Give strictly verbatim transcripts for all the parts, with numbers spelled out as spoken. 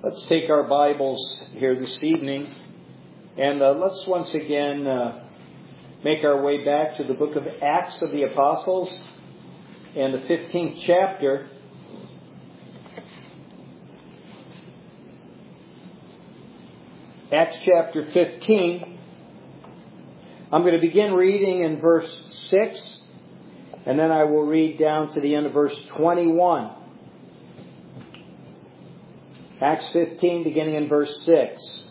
Let's take our Bibles here this evening and uh, let's once again uh, make our way back to the book of Acts of the Apostles and the fifteenth chapter. Acts chapter fifteen. I'm going to begin reading in verse six, and then I will read down to the end of verse twenty-one. Acts fifteen, beginning in verse six.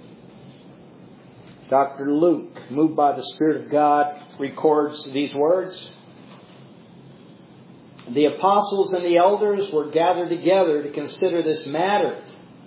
Doctor Luke, moved by the Spirit of God, records these words. The apostles and the elders were gathered together to consider this matter.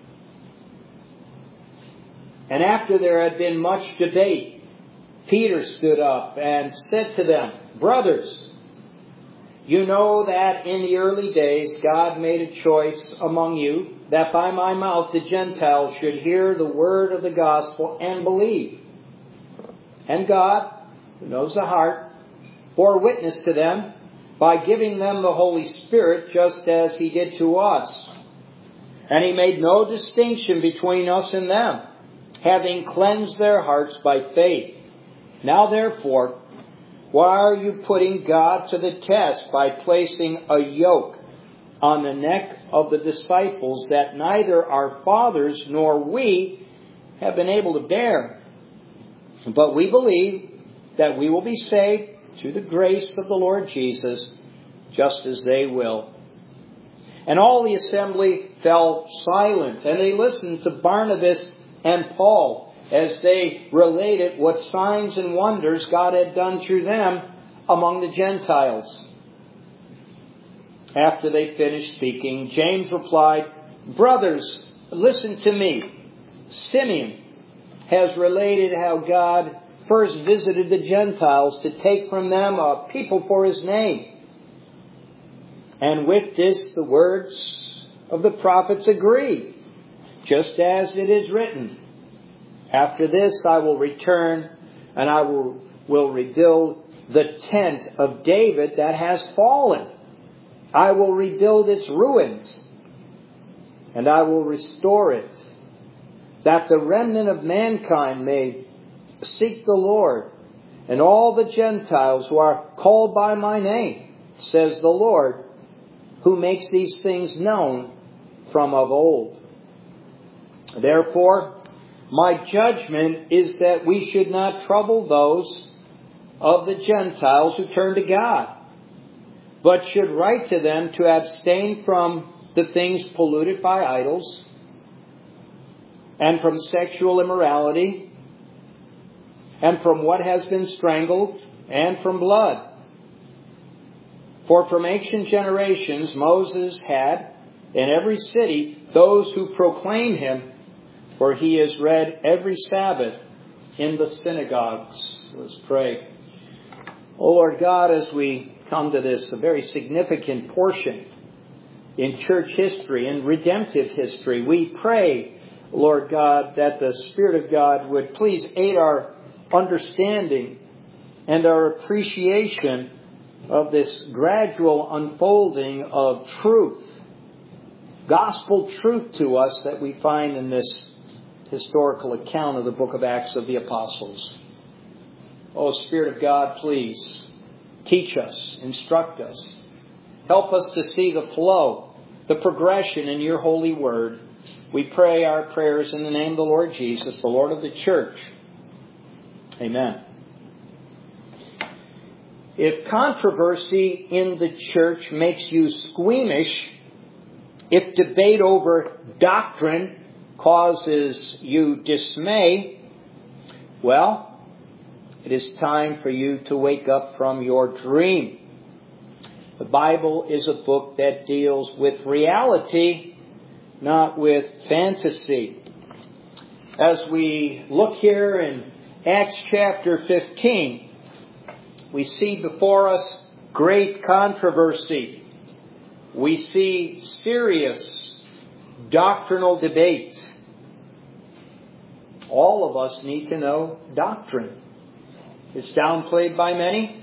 And after there had been much debate, Peter stood up and said to them, "Brothers, you know that in the early days God made a choice among you that by my mouth the Gentiles should hear the word of the gospel and believe. And God, who knows the heart, bore witness to them by giving them the Holy Spirit just as He did to us. And He made no distinction between us and them, having cleansed their hearts by faith. Now therefore, why are you putting God to the test by placing a yoke on the neck of the disciples that neither our fathers nor we have been able to bear? But we believe that we will be saved through the grace of the Lord Jesus, just as they will." And all the assembly fell silent, and they listened to Barnabas and Paul as they related what signs and wonders God had done through them among the Gentiles. After they finished speaking, James replied, "Brothers, listen to me. Simeon has related how God first visited the Gentiles to take from them a people for His name. And with this the words of the prophets agree, just as it is written, 'After this I will return, and I will, will rebuild the tent of David that has fallen. I will rebuild its ruins, and I will restore it, that the remnant of mankind may seek the Lord, and all the Gentiles who are called by my name, says the Lord, who makes these things known from of old. Therefore, my judgment is that we should not trouble those of the Gentiles who turn to God, but should write to them to abstain from the things polluted by idols, and from sexual immorality, and from what has been strangled, and from blood. For from ancient generations Moses had in every city those who proclaim Him, for He is read every Sabbath in the synagogues." Let's pray. O Lord God, as we come to this, a very significant portion in church history, in redemptive history, we pray, Lord God, that the Spirit of God would please aid our understanding and our appreciation of this gradual unfolding of truth, gospel truth to us that we find in this historical account of the book of Acts of the Apostles. Oh, Spirit of God, please teach us, instruct us, help us to see the flow, the progression in your holy word. We pray our prayers in the name of the Lord Jesus, the Lord of the church. Amen. If controversy in the church makes you squeamish, if debate over doctrine causes you dismay, well, it is time for you to wake up from your dream. The Bible is a book that deals with reality, not with fantasy. As we look here in Acts chapter fifteen, we see before us great controversy. We see serious doctrinal debate. All of us need to know doctrine. It's downplayed by many,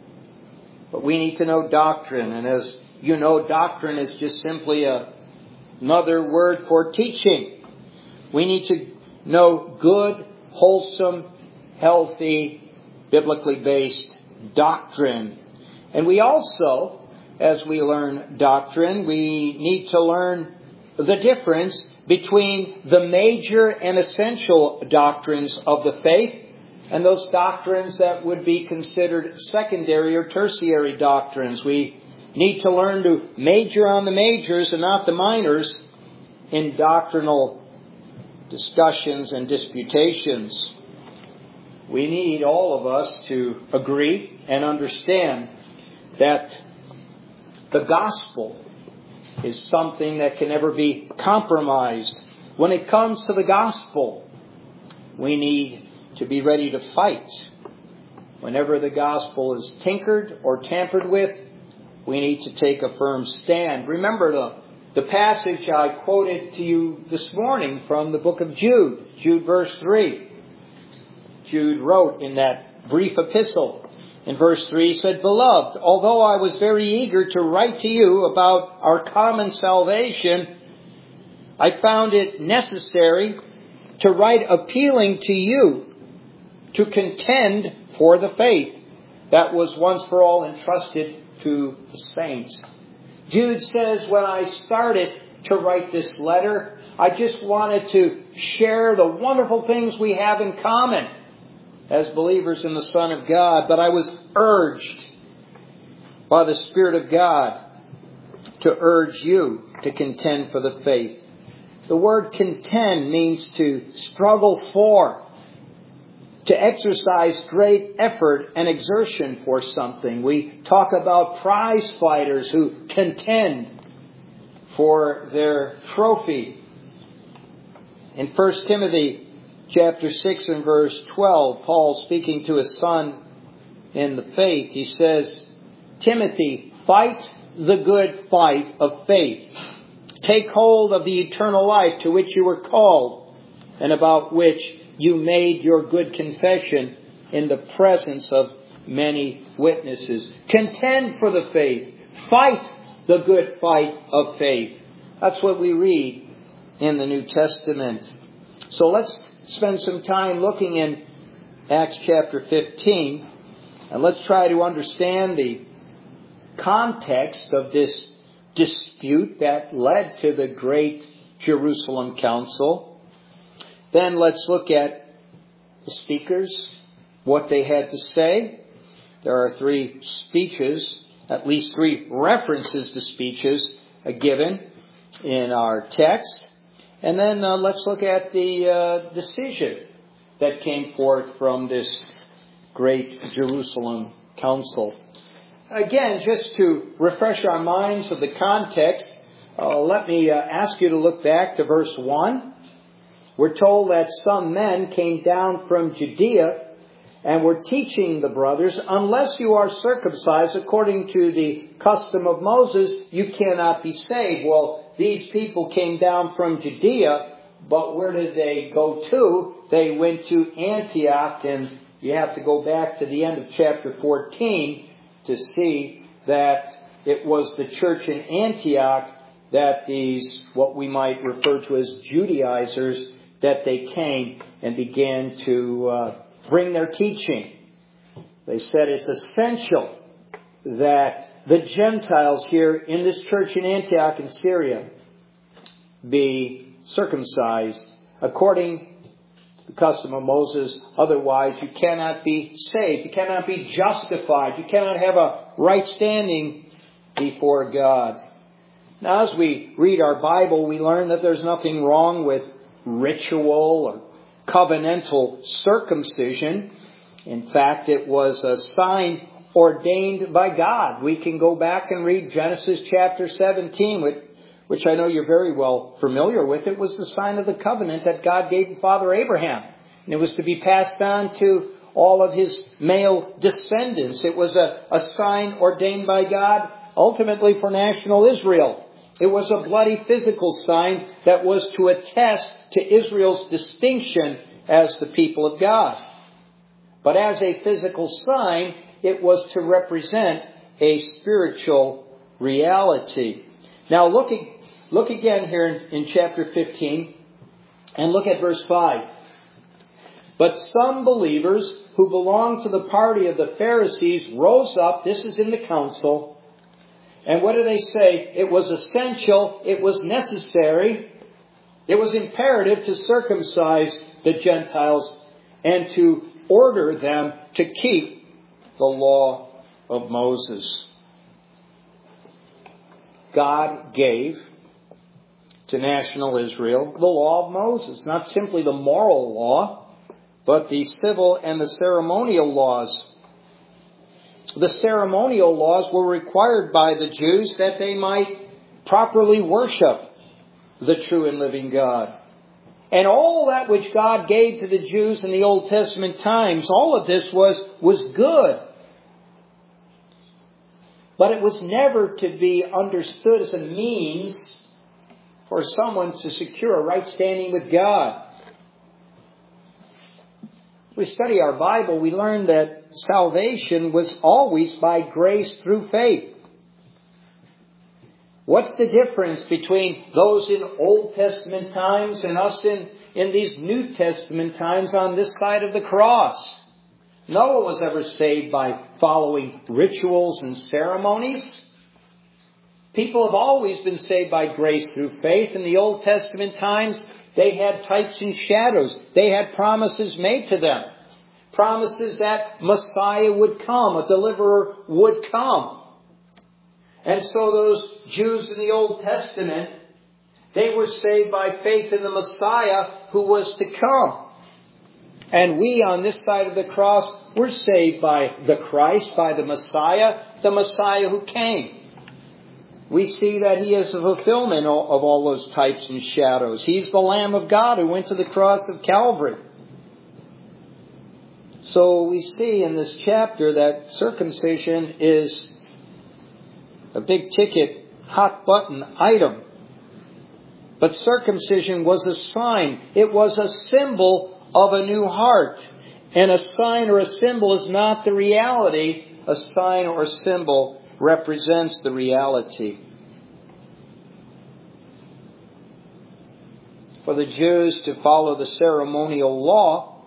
but we need to know doctrine. And as you know, doctrine is just simply a another word for teaching. We need to know good, wholesome, healthy, biblically based doctrine. And we also, as we learn doctrine, we need to learn the difference between the major and essential doctrines of the faith and those doctrines that would be considered secondary or tertiary doctrines. We need to learn to major on the majors and not the minors in doctrinal discussions and disputations. We need, all of us, to agree and understand that the gospel is something that can never be compromised. When it comes to the gospel, we need to be ready to fight. Whenever the gospel is tinkered or tampered with, we need to take a firm stand. Remember the, the passage I quoted to you this morning from the book of Jude, Jude verse three. Jude wrote in that brief epistle, in verse three, he said, "Beloved, although I was very eager to write to you about our common salvation, I found it necessary to write appealing to you to contend for the faith that was once for all entrusted to the saints." Jude says, when I started to write this letter, I just wanted to share the wonderful things we have in common as believers in the Son of God, but I was urged by the Spirit of God to urge you to contend for the faith. The word contend means to struggle for, to exercise great effort and exertion for something. We talk about prize fighters who contend for their trophy. In First Timothy chapter six and verse twelve, Paul, speaking to his son in the faith, he says, "Timothy, fight the good fight of faith. Take hold of the eternal life to which you were called, and about which you made your good confession in the presence of many witnesses." Contend for the faith. Fight the good fight of faith. That's what we read in the New Testament. So let's spend some time looking in Acts chapter fifteen, and let's try to understand the context of this dispute that led to the great Jerusalem Council. Then let's look at the speakers, what they had to say. There are three speeches, at least three references to speeches uh, given in our text. And then uh, let's look at the uh, decision that came forth from this great Jerusalem Council. Again, just to refresh our minds of the context, uh, let me uh, ask you to look back to verse one. We're told that some men came down from Judea and were teaching the brothers, "Unless you are circumcised according to the custom of Moses, you cannot be saved." Well, these people came down from Judea, but where did they go to? They went to Antioch, and you have to go back to the end of chapter fourteen to see that it was the church in Antioch that these, what we might refer to as Judaizers, that they came and began to uh, bring their teaching. They said it's essential that the Gentiles here in this church in Antioch in Syria be circumcised according to the custom of Moses. Otherwise, you cannot be saved. You cannot be justified. You cannot have a right standing before God. Now, as we read our Bible, we learn that there's nothing wrong with ritual or covenantal circumcision. In fact, it was a sign ordained by God. We can go back and read Genesis chapter seventeen, which, which I know you're very well familiar with. It was the sign of the covenant that God gave to Father Abraham. And it was to be passed on to all of his male descendants. It was a, a sign ordained by God ultimately for national Israel. It was a bloody physical sign that was to attest to Israel's distinction as the people of God. But as a physical sign, it was to represent a spiritual reality. Now, looking Look again here in, in chapter fifteen and look at verse five. But some believers who belonged to the party of the Pharisees rose up. This is in the council. And what do they say? It was essential. It was necessary. It was imperative to circumcise the Gentiles and to order them to keep the law of Moses. God gave to national Israel the law of Moses, not simply the moral law, but the civil and the ceremonial laws. The ceremonial laws were required by the Jews that they might properly worship the true and living God. And all that which God gave to the Jews in the Old Testament times, all of this was, was good. But it was never to be understood as a means for someone to secure a right standing with God. As we study our Bible, we learn that salvation was always by grace through faith. What's the difference between those in Old Testament times and us in, in these New Testament times on this side of the cross? Noah was ever saved by following rituals and ceremonies. People have always been saved by grace through faith. In the Old Testament times, they had types and shadows. They had promises made to them. Promises that Messiah would come, a deliverer would come. And so those Jews in the Old Testament, they were saved by faith in the Messiah who was to come. And we on this side of the cross, we're saved by the Christ, by the Messiah, the Messiah who came. We see that He is the fulfillment of all those types and shadows. He's the Lamb of God who went to the cross of Calvary. So we see in this chapter that circumcision is a big ticket, hot button item. But circumcision was a sign. It was a symbol of a new heart. And a sign or a symbol is not the reality. A sign or a symbol represents the reality. For the Jews to follow the ceremonial law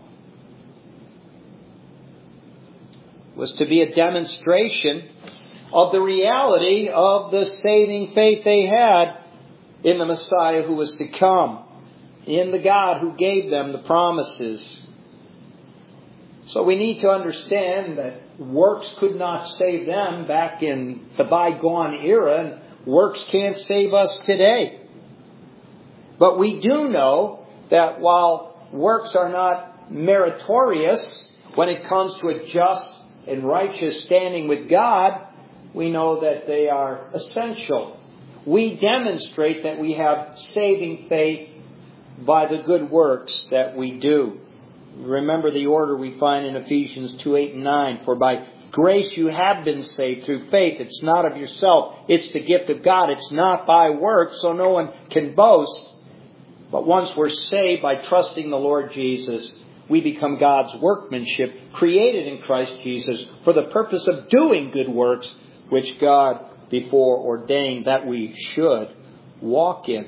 was to be a demonstration of the reality of the saving faith they had in the Messiah who was to come, in the God who gave them the promises. So we need to understand that works could not save them back in the bygone era, and works can't save us today. But we do know that while works are not meritorious when it comes to a just and righteous standing with God, we know that they are essential. We demonstrate that we have saving faith by the good works that we do. Remember the order we find in Ephesians two, eight and nine. For by grace you have been saved through faith. It's not of yourself. It's the gift of God. It's not by works, so no one can boast. But once we're saved by trusting the Lord Jesus, we become God's workmanship, created in Christ Jesus for the purpose of doing good works, which God before ordained that we should walk in.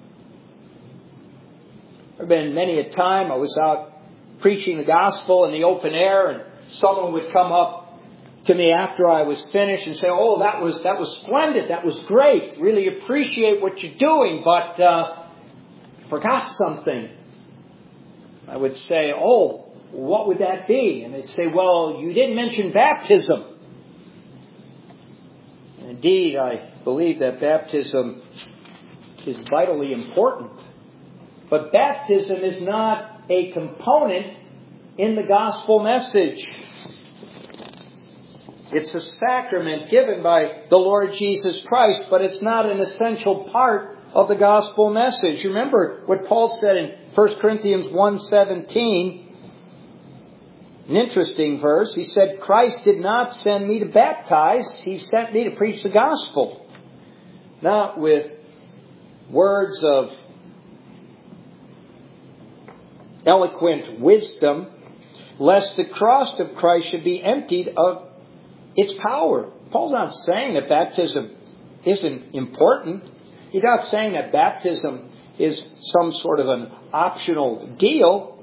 There have been many a time I was out preaching the gospel in the open air, and someone would come up to me after I was finished and say, "Oh, that was that was splendid. That was great. Really appreciate what you're doing, but uh, forgot something." I would say, "Oh, what would that be?" And they'd say, "Well, you didn't mention baptism." And indeed, I believe that baptism is vitally important. But baptism is not a component in the gospel message. It's a sacrament given by the Lord Jesus Christ, but it's not an essential part of the gospel message. Remember what Paul said in First Corinthians one seventeen, an interesting verse. He said, "Christ did not send me to baptize. He sent me to preach the gospel." Not with words of eloquent wisdom, lest the cross of Christ should be emptied of its power. Paul's not saying that baptism isn't important. He's not saying that baptism is some sort of an optional deal.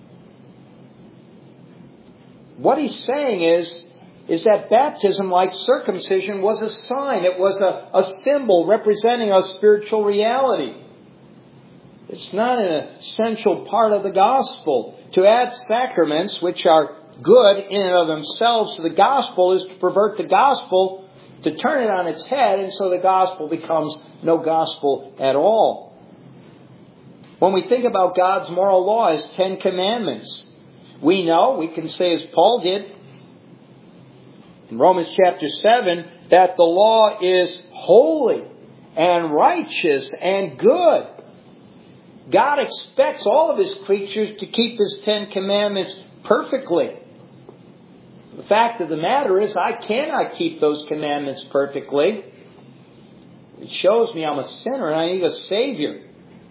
What he's saying is, is that baptism, like circumcision, was a sign. It was a, a symbol representing a spiritual reality. It's not an essential part of the gospel. To add sacraments, which are good in and of themselves, to the gospel is to pervert the gospel, to turn it on its head, and so the gospel becomes no gospel at all. When we think about God's moral law as Ten Commandments, we know, we can say as Paul did in Romans chapter seven, that the law is holy and righteous and good. God expects all of His creatures to keep His Ten Commandments perfectly. The fact of the matter is, I cannot keep those commandments perfectly. It shows me I'm a sinner and I need a Savior.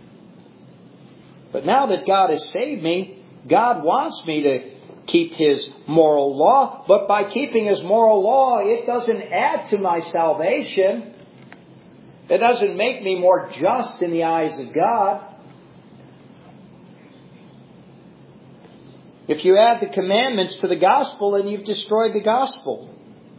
But now that God has saved me, God wants me to keep His moral law. But by keeping His moral law, it doesn't add to my salvation. It doesn't make me more just in the eyes of God. If you add the commandments to the gospel, then you've destroyed the gospel.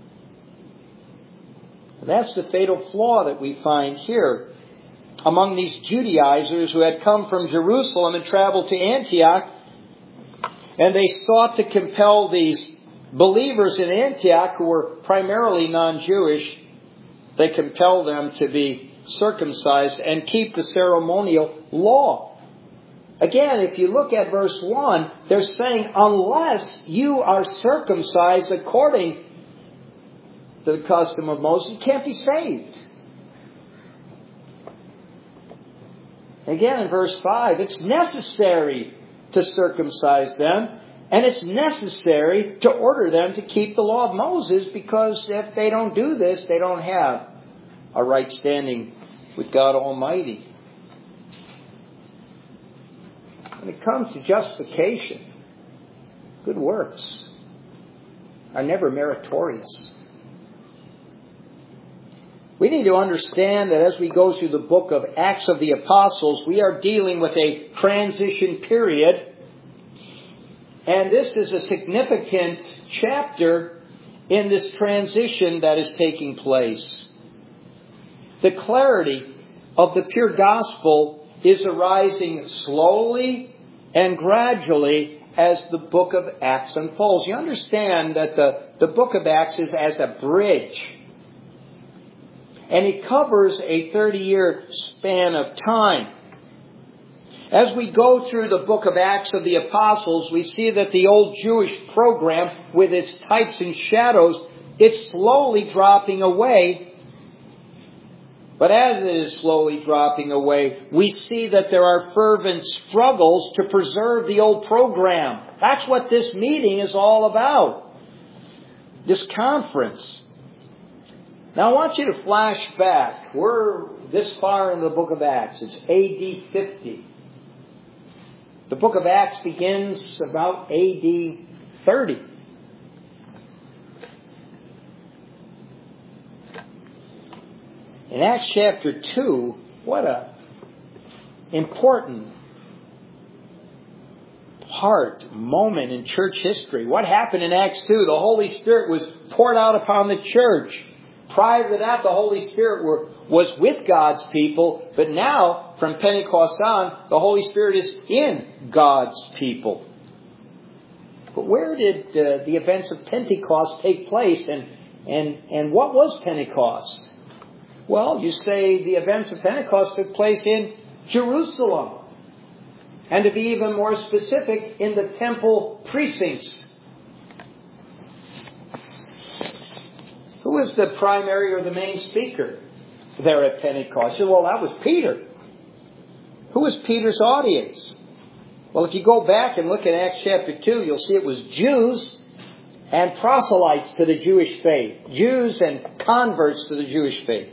That's the fatal flaw that we find here among these Judaizers who had come from Jerusalem and traveled to Antioch. And they sought to compel these believers in Antioch, who were primarily non-Jewish, they compelled them to be circumcised and keep the ceremonial law. Again, if you look at verse one, they're saying, unless you are circumcised according to the custom of Moses, you can't be saved. Again, in verse five, it's necessary to circumcise them, and it's necessary to order them to keep the law of Moses, because if they don't do this, they don't have a right standing with God Almighty. When it comes to justification, good works are never meritorious. We need to understand that as we go through the book of Acts of the Apostles, we are dealing with a transition period. And this is a significant chapter in this transition that is taking place. The clarity of the pure gospel is arising slowly and gradually as the book of Acts unfolds. You understand that the, the book of Acts is as a bridge. And it covers a thirty-year span of time. As we go through the book of Acts of the Apostles, we see that the old Jewish program, with its types and shadows, it's slowly dropping away. But as it is slowly dropping away, we see that there are fervent struggles to preserve the old program. That's what this meeting is all about. This conference. Now I want you to flash back. We're this far in the book of Acts. It's A D fifty. The book of Acts begins about A D thirty. In Acts chapter two, what a important part, moment in church history. What happened in Acts two? The Holy Spirit was poured out upon the church. Prior to that, the Holy Spirit were, was with God's people. But now, from Pentecost on, the Holy Spirit is in God's people. But where did uh, the events of Pentecost take place? And, and, and what was Pentecost? Well, you say the events of Pentecost took place in Jerusalem. And to be even more specific, in the temple precincts. Who was the primary or the main speaker there at Pentecost? Well, that was Peter. Who was Peter's audience? Well, if you go back and look at Acts chapter two, you'll see it was Jews and proselytes to the Jewish faith. Jews and converts to the Jewish faith.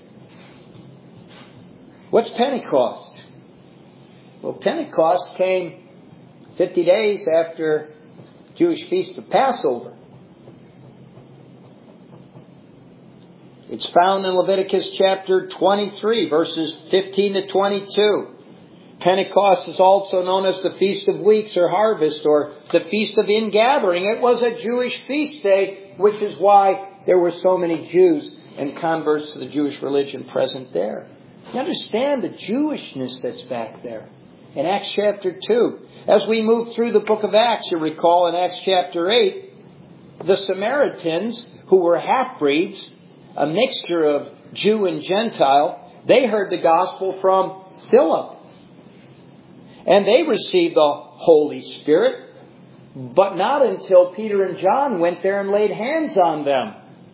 What's Pentecost? Well, Pentecost came fifty days after Jewish feast of Passover. It's found in Leviticus chapter twenty-three, verses fifteen to twenty-two. Pentecost is also known as the Feast of Weeks or Harvest, or the Feast of Ingathering. It was a Jewish feast day, which is why there were so many Jews and converts to the Jewish religion present there. You understand the Jewishness that's back there. In Acts chapter two, as we move through the book of Acts, you recall in Acts chapter eight, the Samaritans, who were half-breeds, a mixture of Jew and Gentile, they heard the gospel from Philip. And they received the Holy Spirit, but not until Peter and John went there and laid hands on them.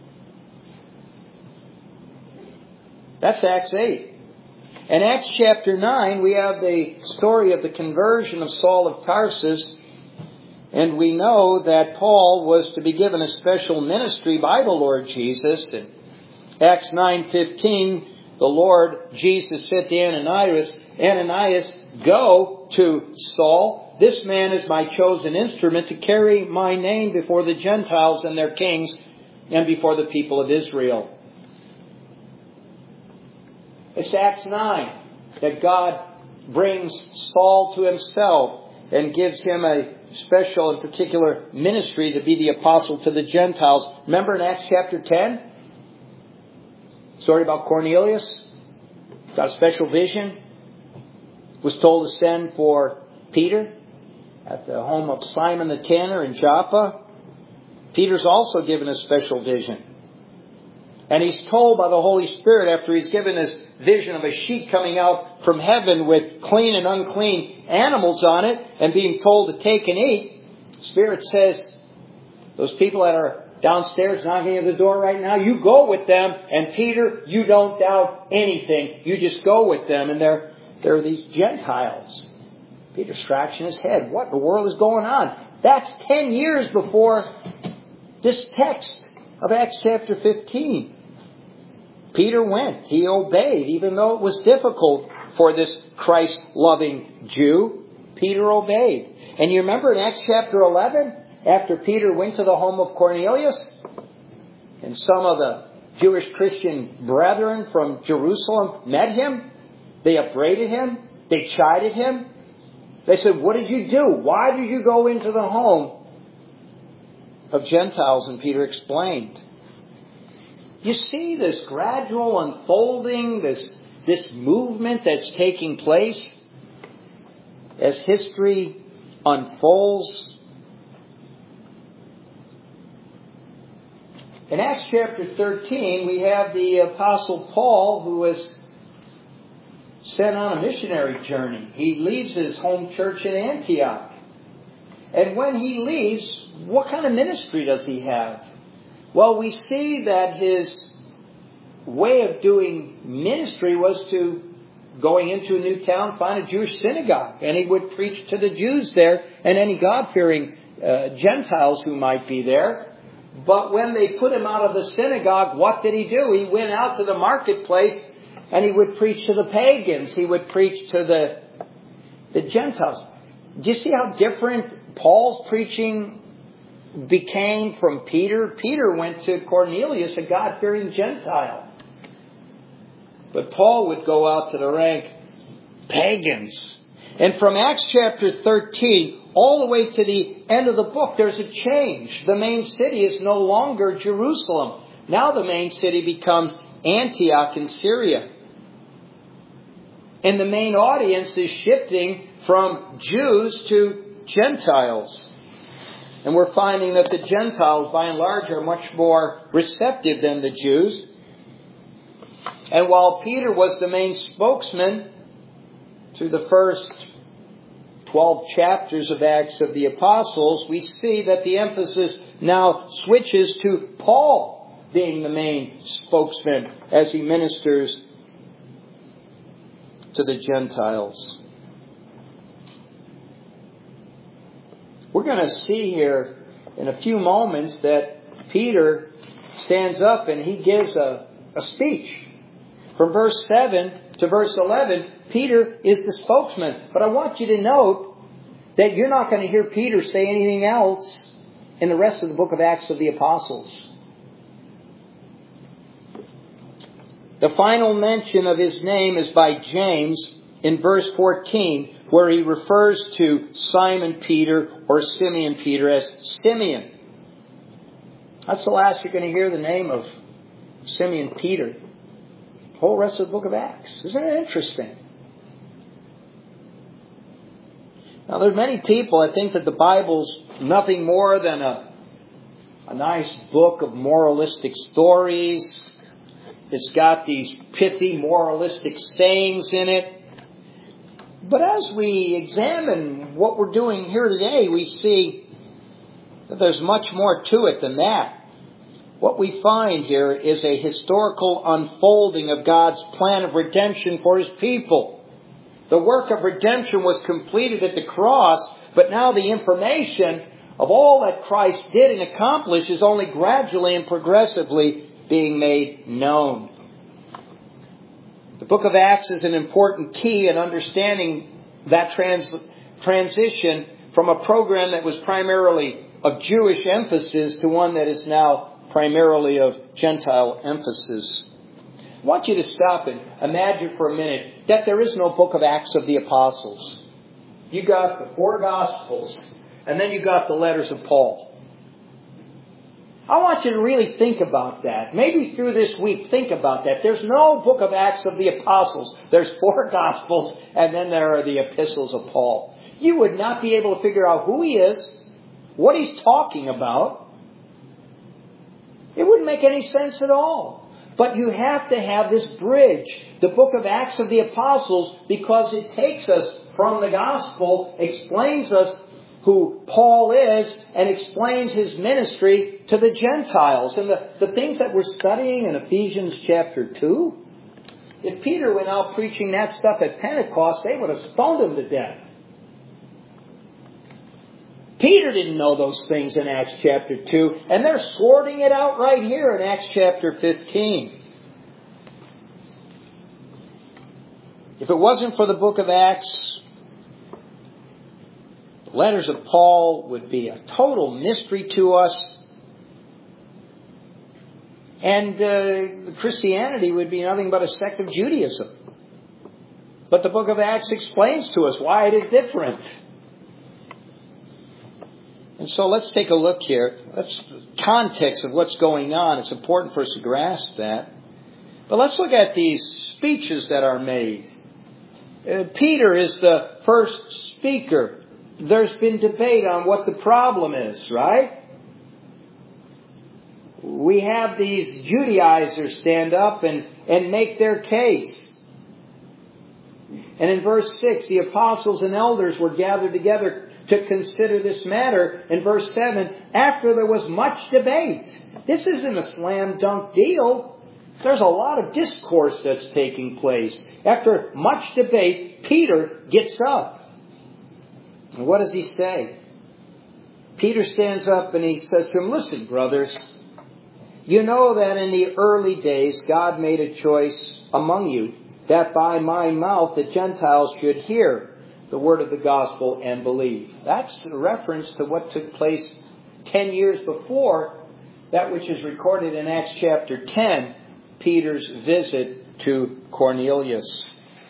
That's Acts eight. In Acts chapter nine, we have the story of the conversion of Saul of Tarsus. And we know that Paul was to be given a special ministry by the Lord Jesus. In Acts nine fifteen, the Lord Jesus said to Ananias, Ananias, go to Saul. This man is my chosen instrument to carry my name before the Gentiles and their kings and before the people of Israel. It's Acts nine that God brings Saul to himself and gives him a special and particular ministry to be the apostle to the Gentiles. Remember in Acts chapter ten? Story about Cornelius. Got a special vision. Was told to send for Peter at the home of Simon the tanner in Joppa. Peter's also given a special vision. And he's told by the Holy Spirit, after he's given this vision of a sheet coming out from heaven with clean and unclean animals on it and being told to take and eat, Spirit says, those people that are downstairs knocking at the door right now, you go with them. And Peter, you don't doubt anything. You just go with them. And they're There are these Gentiles. Peter's scratching his head. What in the world is going on? That's ten years before this text of Acts chapter fifteen. Peter went. He obeyed, even though it was difficult for this Christ-loving Jew. Peter obeyed. And you remember in Acts chapter eleven, after Peter went to the home of Cornelius, and some of the Jewish Christian brethren from Jerusalem met him, they upbraided him. They chided him. They said, what did you do? Why did you go into the home of Gentiles? And Peter explained. You see this gradual unfolding, this, this movement that's taking place as history unfolds. In Acts chapter thirteen, we have the Apostle Paul, who was sent on a missionary journey. He leaves his home church in Antioch. And when he leaves, what kind of ministry does he have? Well, we see that his way of doing ministry was to going into a new town, find a Jewish synagogue, and he would preach to the Jews there and any God-fearing uh, Gentiles who might be there. But when they put him out of the synagogue, what did he do? He went out to the marketplace and he would preach to the pagans. He would preach to the, the Gentiles. Do you see how different Paul's preaching became from Peter? Peter went to Cornelius, a God-fearing Gentile. But Paul would go out to the rank pagans. And from Acts chapter thirteen all the way to the end of the book, there's a change. The main city is no longer Jerusalem. Now the main city becomes Antioch in Syria. And the main audience is shifting from Jews to Gentiles. And we're finding that the Gentiles, by and large, are much more receptive than the Jews. And while Peter was the main spokesman through the first twelve chapters of Acts of the Apostles, we see that the emphasis now switches to Paul being the main spokesman as he ministers to the Gentiles. We're going to see here in a few moments that Peter stands up and he gives a, a speech. From verse seven to verse eleven, Peter is the spokesman. But I want you to note that you're not going to hear Peter say anything else in the rest of the book of Acts of the Apostles. The final mention of his name is by James in verse fourteen, where he refers to Simon Peter or Simeon Peter as Simeon. That's the last you're going to hear the name of Simeon Peter. The whole rest of the book of Acts. Isn't it interesting? Now, there's many people that think that the Bible's nothing more than a, a nice book of moralistic stories. It's got these pithy moralistic sayings in it. But as we examine what we're doing here today, we see that there's much more to it than that. What we find here is a historical unfolding of God's plan of redemption for His people. The work of redemption was completed at the cross, but now the information of all that Christ did and accomplished is only gradually and progressively being made known. The book of Acts is an important key in understanding that trans- transition from a program that was primarily of Jewish emphasis to one that is now primarily of Gentile emphasis. I want you to stop and imagine for a minute that there is no book of Acts of the Apostles. You got the four Gospels, and then you got the letters of Paul. I want you to really think about that. Maybe through this week, think about that. There's no book of Acts of the Apostles. There's four Gospels, and then there are the epistles of Paul. You would not be able to figure out who he is, what he's talking about. It wouldn't make any sense at all. But you have to have this bridge, the book of Acts of the Apostles, because it takes us from the Gospel, explains us who Paul is, and explains his ministry to the Gentiles. And the, the things that we're studying in Ephesians chapter two, if Peter went out preaching that stuff at Pentecost, they would have stoned him to death. Peter didn't know those things in Acts chapter two, and they're sorting it out right here in Acts chapter fifteen. If it wasn't for the book of Acts, the letters of Paul would be a total mystery to us, and uh, Christianity would be nothing but a sect of Judaism. But the book of Acts explains to us why it is different. And so let's take a look here. That's the context of what's going on. It's important for us to grasp that. But let's look at these speeches that are made. Uh, Peter is the first speaker. There's been debate on what the problem is, right? We have these Judaizers stand up and, and make their case. And in verse six, the apostles and elders were gathered together to consider this matter. In verse seven, after there was much debate. This isn't a slam dunk deal. There's a lot of discourse that's taking place. After much debate, Peter gets up. And what does he say? Peter stands up and he says to him, listen, brothers, you know that in the early days God made a choice among you that by my mouth the Gentiles should hear the word of the gospel and believe. That's a reference to what took place ten years before, that which is recorded in Acts chapter ten, Peter's visit to Cornelius.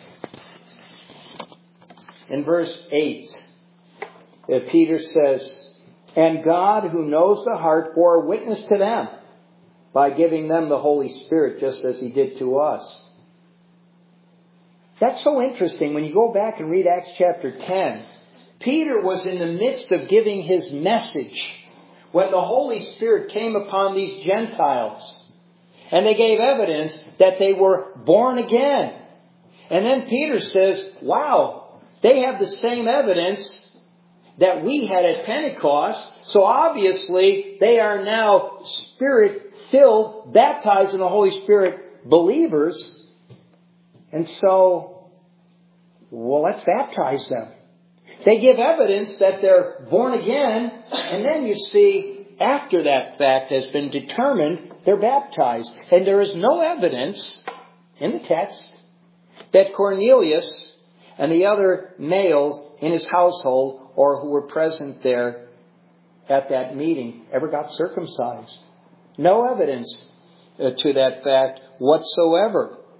In verse eight, Peter says, and God, who knows the heart, bore witness to them by giving them the Holy Spirit, just as He did to us. That's so interesting. When you go back and read Acts chapter ten, Peter was in the midst of giving his message when the Holy Spirit came upon these Gentiles. And they gave evidence that they were born again. And then Peter says, wow, they have the same evidence that we had at Pentecost. So obviously they are now Spirit-filled, baptized in the Holy Spirit believers. And so, well, let's baptize them. They give evidence that they're born again, and then you see, after that fact has been determined, they're baptized. And there is no evidence in the text that Cornelius and the other males in his household or who were present there at that meeting ever got circumcised. No evidence uh, to that fact whatsoever.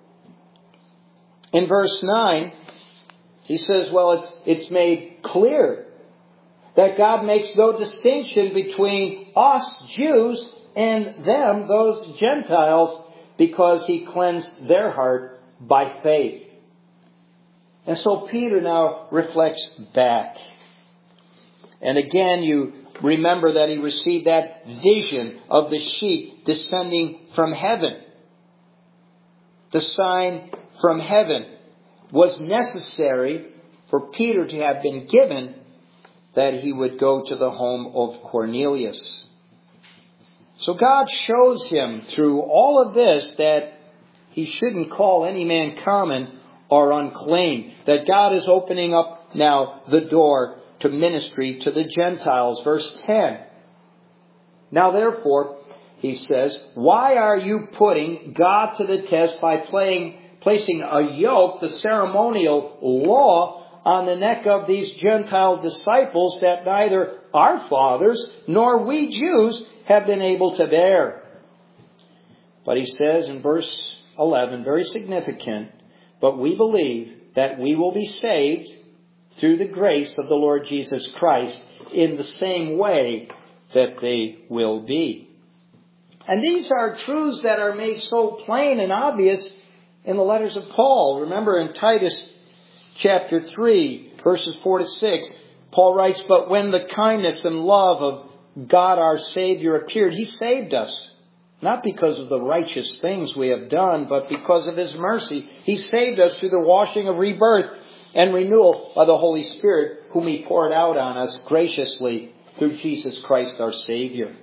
in verse nine, he says, well, it's, it's made clear that God makes no distinction between us, Jews, and them, those Gentiles, because He cleansed their heart by faith. And so Peter now reflects back. And again, you remember that he received that vision of the sheep descending from heaven. The sign from heaven was necessary for Peter to have been given, that he would go to the home of Cornelius. So God shows him through all of this that he shouldn't call any man common or unclean. That God is opening up now the door to ministry to the Gentiles. Verse ten. Now therefore, he says, why are you putting God to the test by playing, placing a yoke, the ceremonial law, on the neck of these Gentile disciples that neither our fathers nor we Jews have been able to bear? But he says in verse eleven, very significant, but we believe that we will be saved through the grace of the Lord Jesus Christ in the same way that they will be. And these are truths that are made so plain and obvious in the letters of Paul. Remember in Titus chapter three, verses four to six, Paul writes, but when the kindness and love of God our Savior appeared, He saved us. Not because of the righteous things we have done, but because of His mercy. He saved us through the washing of rebirth and renewal by the Holy Spirit, whom He poured out on us graciously through Jesus Christ our Savior.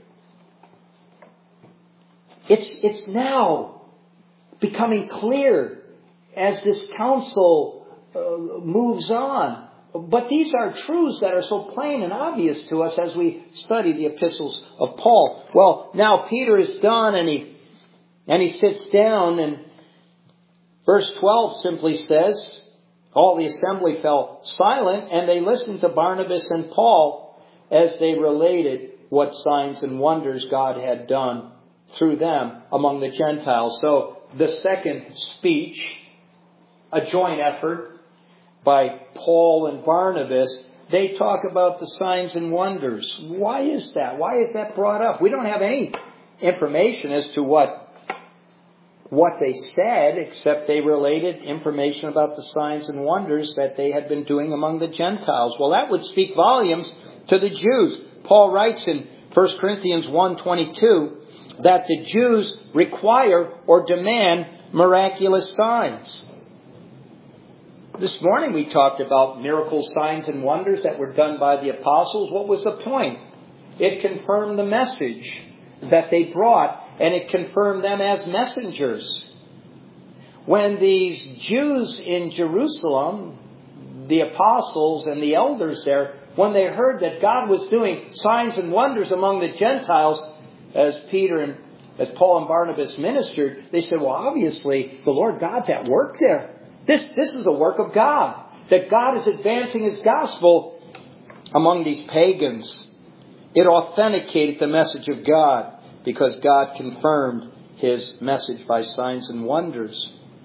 It's, it's now becoming clear as this council uh, moves on. But these are truths that are so plain and obvious to us as we study the epistles of Paul. Well, now Peter is done and he, and he sits down, and verse twelve simply says, all the assembly fell silent, and they listened to Barnabas and Paul as they related what signs and wonders God had done through them among the Gentiles. So the second speech, a joint effort by Paul and Barnabas, they talk about the signs and wonders. Why is that? Why is that brought up? We don't have any information as to what what they said, except they related information about the signs and wonders that they had been doing among the Gentiles. Well, that would speak volumes to the Jews. Paul writes in First Corinthians one twenty-two that the Jews require or demand miraculous signs. This morning we talked about miracles, signs, and wonders that were done by the apostles. What was the point? It confirmed the message that they brought, and it confirmed them as messengers. When these Jews in Jerusalem, the apostles and the elders there, when they heard that God was doing signs and wonders among the Gentiles, as Peter and as Paul and Barnabas ministered, they said, well, obviously the Lord God's at work there. This, this is the work of God, that God is advancing His gospel among these pagans. It authenticated the message of God because God confirmed His message by signs and wonders.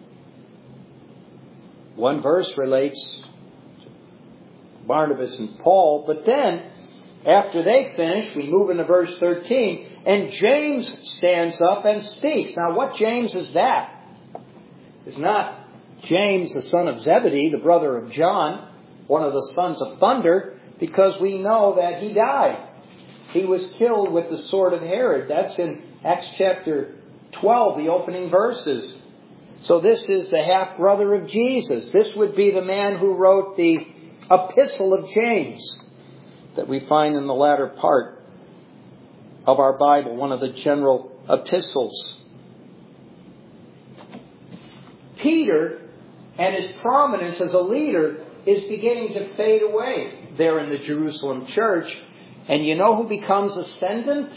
One verse relates to Barnabas and Paul, but then after they finish, we move into verse thirteen, and James stands up and speaks. Now, what James is that? It's not James, the son of Zebedee, the brother of John, one of the sons of thunder, because we know that he died. He was killed with the sword of Herod. That's in Acts chapter twelve, the opening verses. So this is the half-brother of Jesus. This would be the man who wrote the Epistle of James that we find in the latter part of our Bible, one of the general epistles. Peter and his prominence as a leader is beginning to fade away there in the Jerusalem church. And you know who becomes ascendant?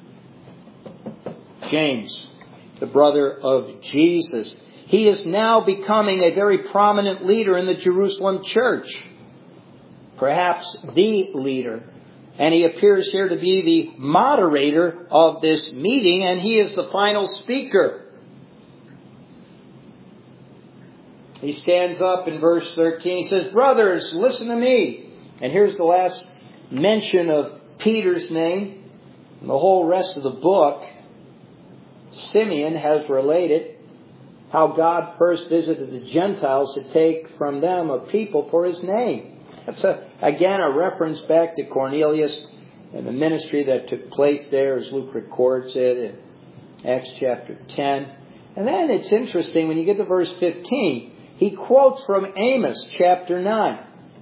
James, the brother of Jesus. He is now becoming a very prominent leader in the Jerusalem church. Perhaps the leader. And he appears here to be the moderator of this meeting, and he is the final speaker. he stands up in verse thirteen. He says, brothers, listen to me. And here's the last mention of Peter's name. And the whole rest of the book, Simeon has related how God first visited the Gentiles to take from them a people for His name. That's, a, again, a reference back to Cornelius and the ministry that took place there, as Luke records it in Acts chapter ten. And then it's interesting, when you get to verse fifteen, he quotes from Amos chapter nine.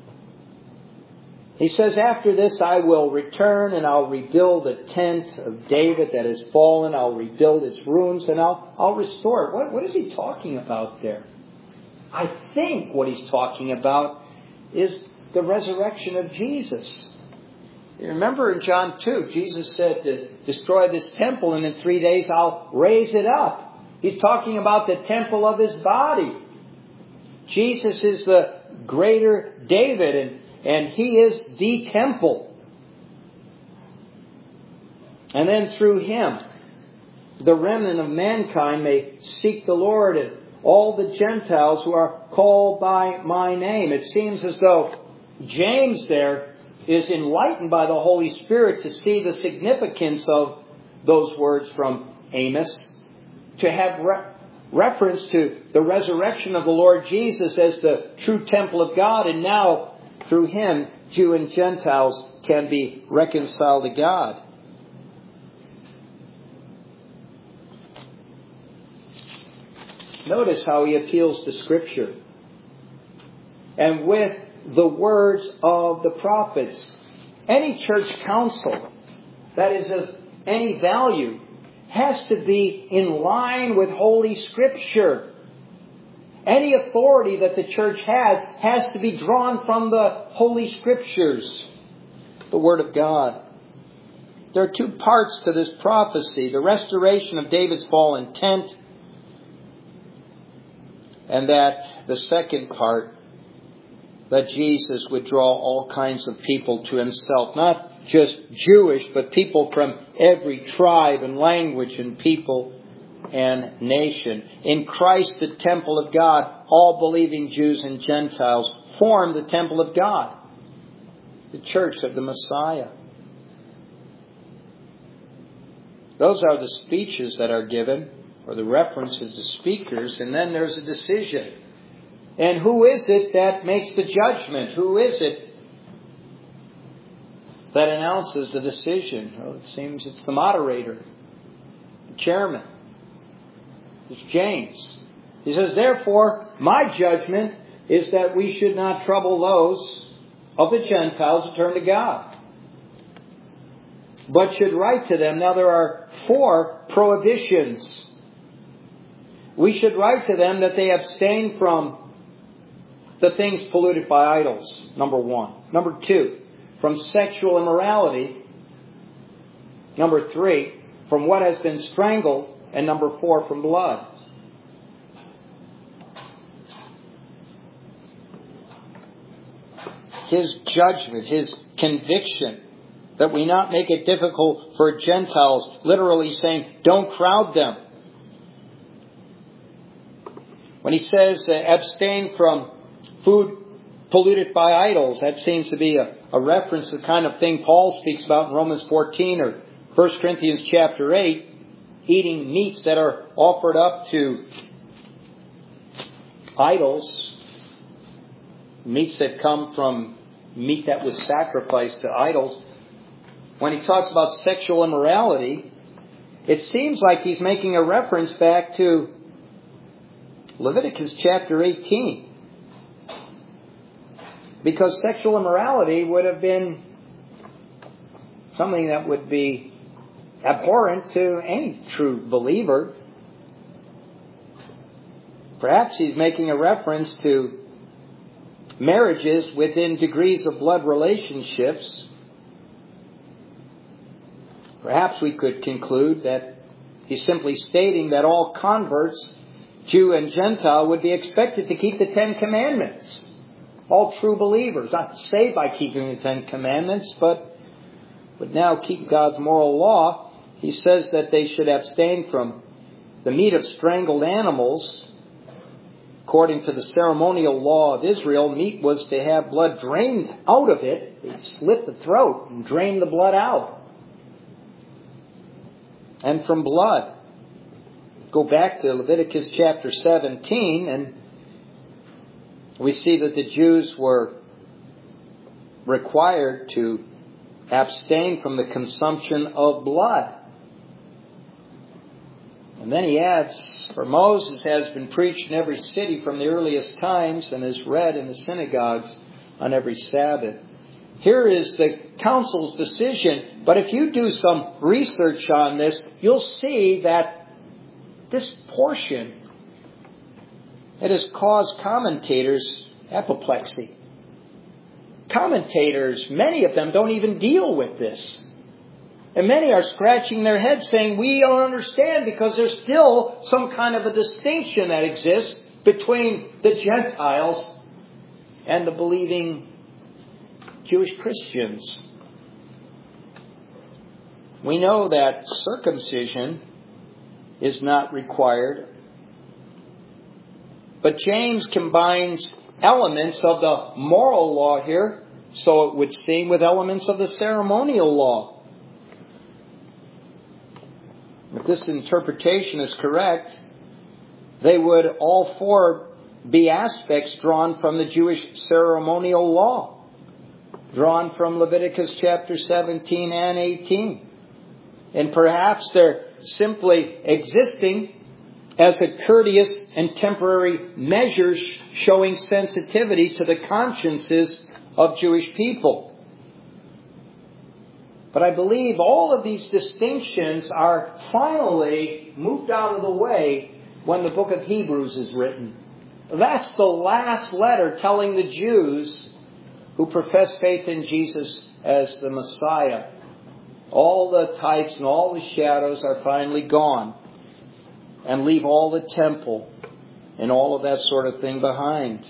He says, after this I will return and I'll rebuild the tent of David that has fallen. I'll rebuild its ruins and I'll, I'll restore it. What, what is he talking about there? I think what he's talking about is the resurrection of Jesus. You remember in John two, Jesus said to destroy this temple and in three days I'll raise it up. He's talking about the temple of His body. Jesus is the greater David, and And He is the temple. And then through Him, the remnant of mankind may seek the Lord, and all the Gentiles who are called by my name. It seems as though James there is enlightened by the Holy Spirit to see the significance of those words from Amos, to have re- reference to the resurrection of the Lord Jesus as the true temple of God, and now through Him, Jew and Gentiles can be reconciled to God. Notice how he appeals to Scripture. And with the words of the prophets. Any church council that is of any value has to be in line with Holy Scripture. Any authority that the church has has to be drawn from the Holy Scriptures, the Word of God. There are two parts to this prophecy: the restoration of David's fallen tent, and that the second part, that Jesus would draw all kinds of people to Himself. Not just Jewish, but people from every tribe and language and people and nation. In Christ, the temple of God, all believing Jews and Gentiles form the temple of God, the church of the Messiah. Those are the speeches that are given, or the references to speakers, and then there's a decision. And who is it that makes the judgment? Who is it that announces the decision? Well, it seems it's the moderator, the chairman. It's James. He says, therefore, my judgment is that we should not trouble those of the Gentiles who turn to God, but should write to them. Now there are four prohibitions. We should write to them that they abstain from the things polluted by idols, number one. Number two, from sexual immorality. Number three, from what has been strangled. And number four, from blood. His judgment, His conviction, that we not make it difficult for Gentiles, literally saying, don't crowd them. When He says, uh, abstain from food polluted by idols, that seems to be a, a reference to the kind of thing Paul speaks about in Romans fourteen or First Corinthians chapter eight. Eating meats that are offered up to idols, meats that come from meat that was sacrificed to idols. When he talks about sexual immorality, it seems like he's making a reference back to Leviticus chapter eighteen. Because sexual immorality would have been something that would be abhorrent to any true believer. Perhaps he's making a reference to marriages within degrees of blood relationships. Perhaps we could conclude that he's simply stating that all converts, Jew and Gentile, would be expected to keep the Ten Commandments. All true believers, not saved by keeping the Ten Commandments, but would now keep God's moral law. He says that they should abstain from the meat of strangled animals, according to the ceremonial law of Israel, meat was to have blood drained out of it. They'd slit the throat and drain the blood out. And from blood, go back to Leviticus chapter seventeen, and we see that the Jews were required to abstain from the consumption of blood. And then he adds, for Moses has been preached in every city from the earliest times and is read in the synagogues on every Sabbath. Here is the council's decision. But if you do some research on this, you'll see that this portion, it has caused commentators apoplexy. Commentators, many of them, don't even deal with this. And many are scratching their heads saying, we don't understand, because there's still some kind of a distinction that exists between the Gentiles and the believing Jewish Christians. We know that circumcision is not required, but James combines elements of the moral law here, so it would seem, with elements of the ceremonial law. If this interpretation is correct, they would all four be aspects drawn from the Jewish ceremonial law, drawn from Leviticus chapter seventeen and eighteen. And perhaps they're simply existing as a courteous and temporary measures showing sensitivity to the consciences of Jewish people. But I believe all of these distinctions are finally moved out of the way when the book of Hebrews is written. That's the last letter telling the Jews who profess faith in Jesus as the Messiah. All the types and all the shadows are finally gone, and leave all the temple and all of that sort of thing behind.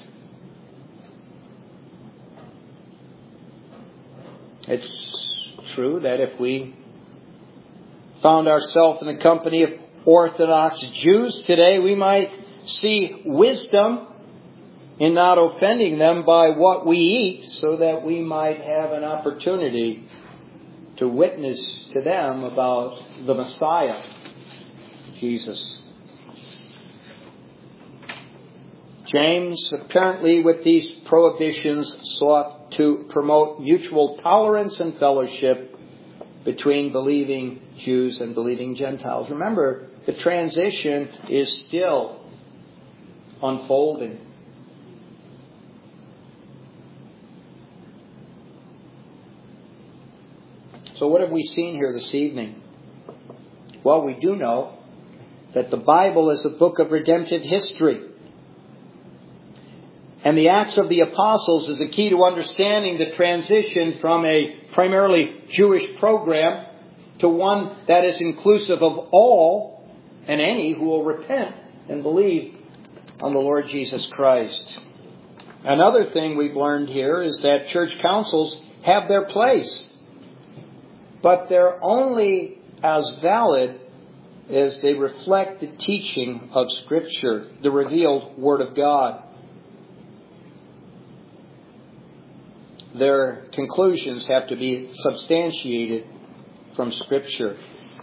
It's true that if we found ourselves in the company of Orthodox Jews today, we might see wisdom in not offending them by what we eat, so that we might have an opportunity to witness to them about the Messiah, Jesus. James, apparently with these prohibitions, sought to promote mutual tolerance and fellowship between believing Jews and believing Gentiles. Remember, the transition is still unfolding. So what have we seen here this evening? Well, we do know that the Bible is a book of redemptive history. And the Acts of the Apostles is the key to understanding the transition from a primarily Jewish program to one that is inclusive of all and any who will repent and believe on the Lord Jesus Christ. Another thing we've learned here is that church councils have their place, but they're only as valid as they reflect the teaching of Scripture, the revealed Word of God. Their conclusions have to be substantiated from Scripture.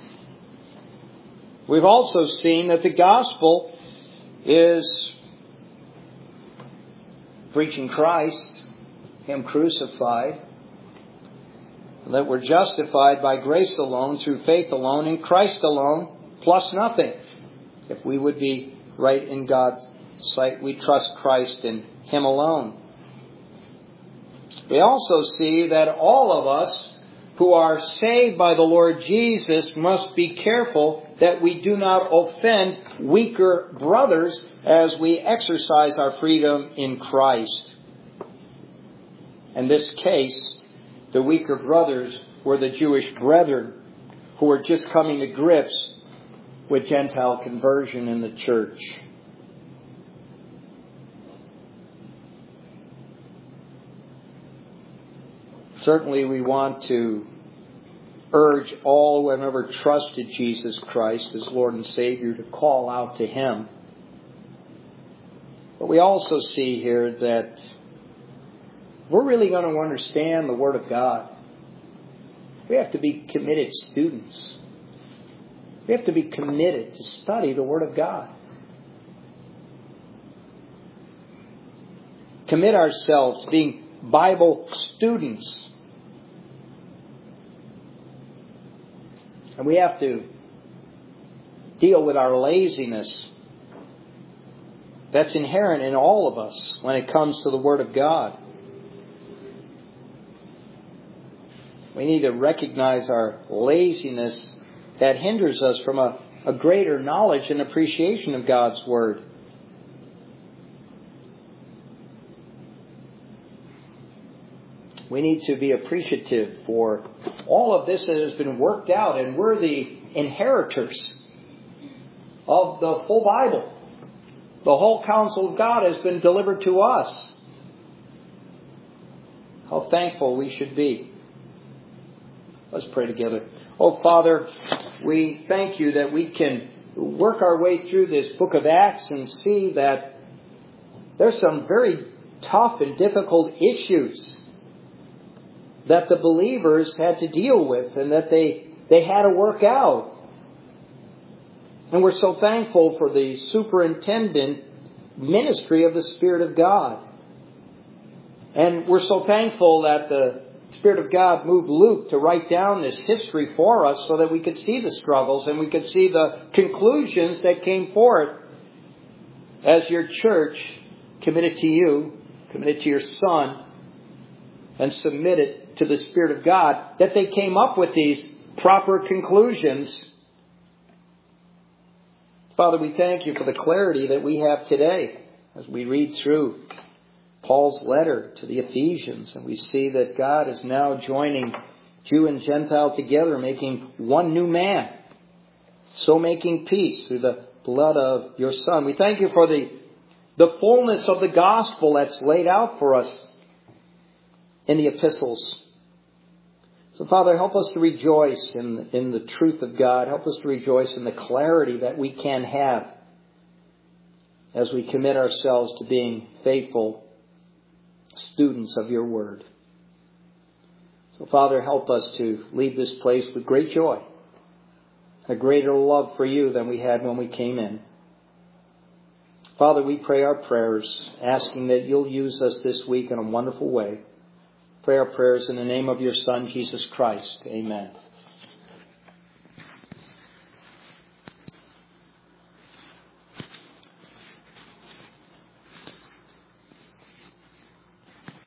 We've also seen that the gospel is preaching Christ, Him crucified, that we're justified by grace alone, through faith alone, in Christ alone, plus nothing. If we would be right in God's sight, we trust Christ and Him alone. We also see that all of us who are saved by the Lord Jesus must be careful that we do not offend weaker brothers as we exercise our freedom in Christ. In this case, the weaker brothers were the Jewish brethren who were just coming to grips with Gentile conversion in the church. Certainly we want to urge all who have ever trusted Jesus Christ as Lord and Savior to call out to Him. But we also see here that we're really going to understand the Word of God. We have to be committed students. We have to be committed to study the Word of God. Commit ourselves to being Bible students. And we have to deal with our laziness that's inherent in all of us when it comes to the Word of God. We need to recognize our laziness that hinders us from a, a greater knowledge and appreciation of God's Word. We need to be appreciative for all of this that has been worked out, and we're the inheritors of the full Bible. The whole counsel of God has been delivered to us. How thankful we should be. Let's pray together. Oh, Father, we thank you that we can work our way through this book of Acts and see that there's some very tough and difficult issues that the believers had to deal with and that they, they had to work out. And we're so thankful for the superintendent ministry of the Spirit of God. And we're so thankful that the Spirit of God moved Luke to write down this history for us so that we could see the struggles and we could see the conclusions that came forth as your church committed to you, committed to your Son, and submitted to the Spirit of God, that they came up with these proper conclusions. Father, we thank you for the clarity that we have today as we read through Paul's letter to the Ephesians, and we see that God is now joining Jew and Gentile together, making one new man, so making peace through the blood of your Son. We thank you for the, the fullness of the gospel that's laid out for us in the epistles. So, Father, help us to rejoice in, in the truth of God. Help us to rejoice in the clarity that we can have as we commit ourselves to being faithful students of your word. So, Father, help us to leave this place with great joy, a greater love for you than we had when we came in. Father, we pray our prayers, asking that you'll use us this week in a wonderful way. Pray our prayers in the name of your Son, Jesus Christ. Amen.